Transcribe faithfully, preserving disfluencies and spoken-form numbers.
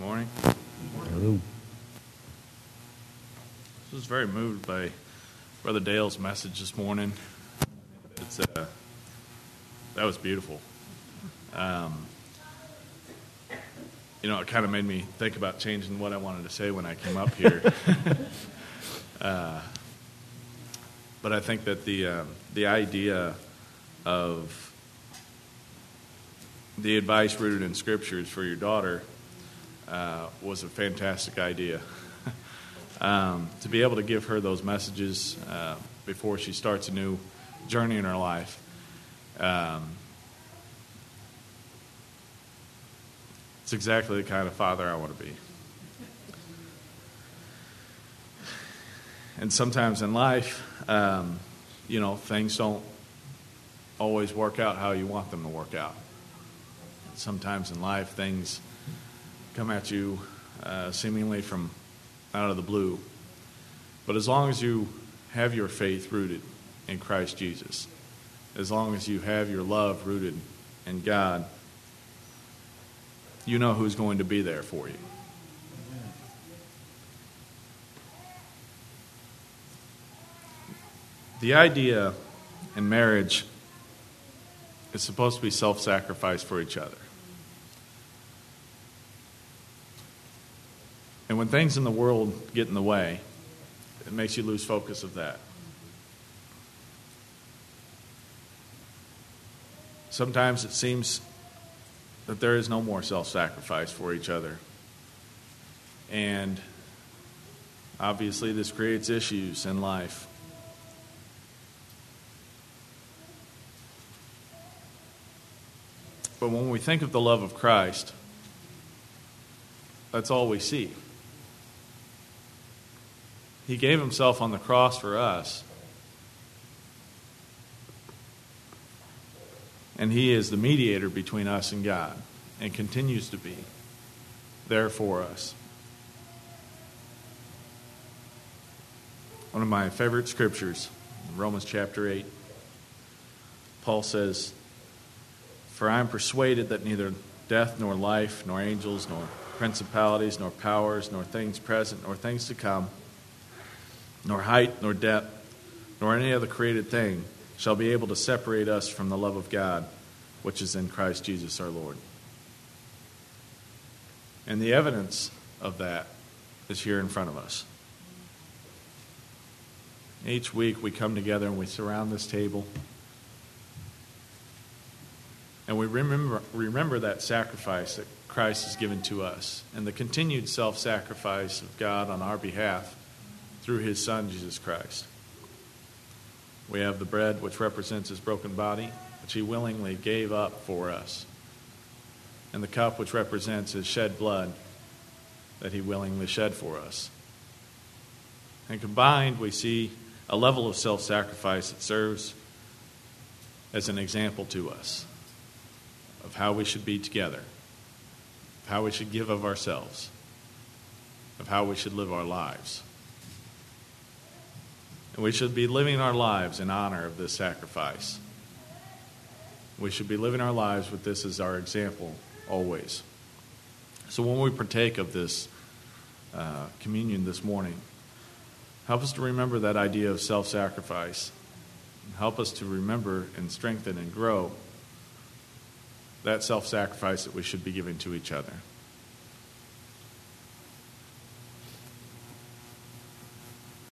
morning. Hello. I was very moved by Brother Dale's message this morning. It's uh, that was beautiful. Um, you know, it kind of made me think about changing what I wanted to say when I came up here. uh, but I think that the um, the idea of the advice rooted in Scriptures for your daughter uh, was a fantastic idea. um, to be able to give her those messages uh, before she starts a new journey in her life. Um, it's exactly the kind of father I want to be. And sometimes in life, um, you know, things don't always work out how you want them to work out. Sometimes in life, things come at you uh, seemingly from out of the blue. But as long as you have your faith rooted in Christ Jesus, as long as you have your love rooted in God, you know who's going to be there for you. The idea in marriage is supposed to be self-sacrifice for each other. And when things in the world get in the way, it makes you lose focus of that. Sometimes it seems that there is no more self-sacrifice for each other. And obviously this creates issues in life. But when we think of the love of Christ, that's all we see. He gave himself on the cross for us. And he is the mediator between us and God, and continues to be there for us. One of my favorite scriptures, Romans chapter eight, Paul says, "For I am persuaded that neither death nor life, nor angels, nor principalities, nor powers, nor things present, nor things to come, nor height, nor depth, nor any other created thing shall be able to separate us from the love of God, which is in Christ Jesus our Lord." And the evidence of that is here in front of us. Each week we come together and we surround this table. And we remember remember that sacrifice that Christ has given to us, and the continued self-sacrifice of God on our behalf through his Son, Jesus Christ. We have the bread, which represents his broken body, which he willingly gave up for us, and the cup, which represents his shed blood that he willingly shed for us. And combined, we see a level of self-sacrifice that serves as an example to us of how we should be together, of how we should give of ourselves, of how we should live our lives. And we should be living our lives in honor of this sacrifice. We should be living our lives with this as our example always. So when we partake of this uh, communion this morning, help us to remember that idea of self-sacrifice. Help us to remember and strengthen and grow that self-sacrifice that we should be giving to each other.